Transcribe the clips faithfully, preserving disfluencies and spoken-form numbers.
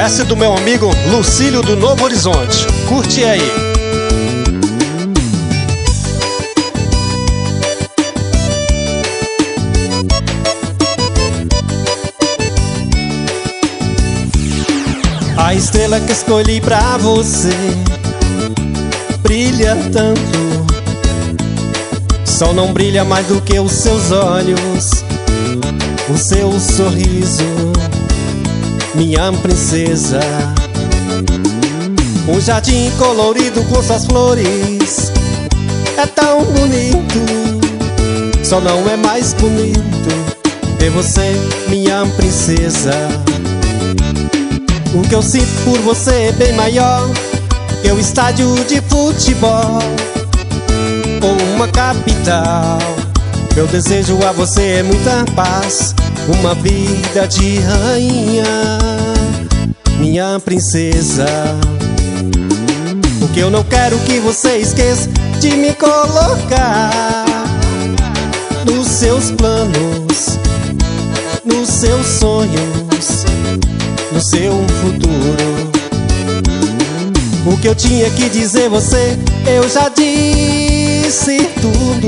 Essa é do meu amigo Lucílio do Novo Horizonte. Curte aí. A estrela que escolhi pra você brilha tanto. Sol não brilha mais do que os seus olhos, o seu sorriso, minha princesa. Um jardim colorido com suas flores é tão bonito. Só não é mais bonito ter você, minha princesa. O que eu sinto por você é bem maior que o estádio de futebol ou uma capital. Meu desejo a você é muita paz, uma vida de rainha, minha princesa. O que eu não quero que você esqueça de me colocar nos seus planos, nos seus sonhos, no seu futuro. O que eu tinha que dizer você, eu já disse tudo.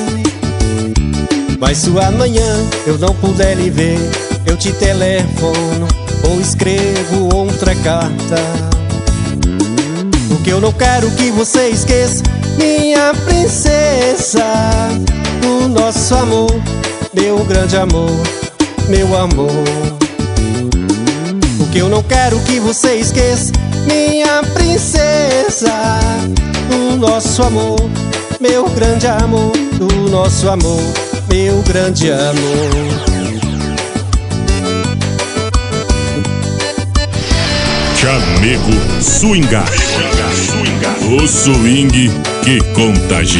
Mas se amanhã eu não puder lhe ver, eu te telefono ou escrevo outra carta. O que eu não quero que você esqueça, minha princesa, o nosso amor, meu grande amor, meu amor. O que eu não quero que você esqueça, minha princesa, o nosso amor, meu grande amor, o nosso amor, meu grande amor. Chamego Swingar, o swing que contagia.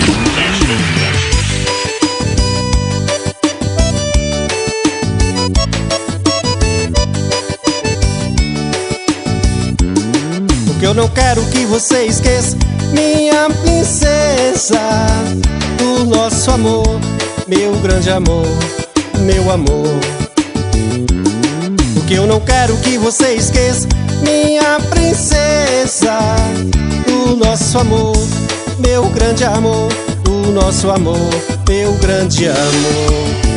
O que eu não quero que você esqueça, minha princesa, o nosso amor, meu grande amor, meu amor. O que eu não quero que você esqueça, minha princesa, o nosso amor, meu grande amor, o nosso amor, meu grande amor.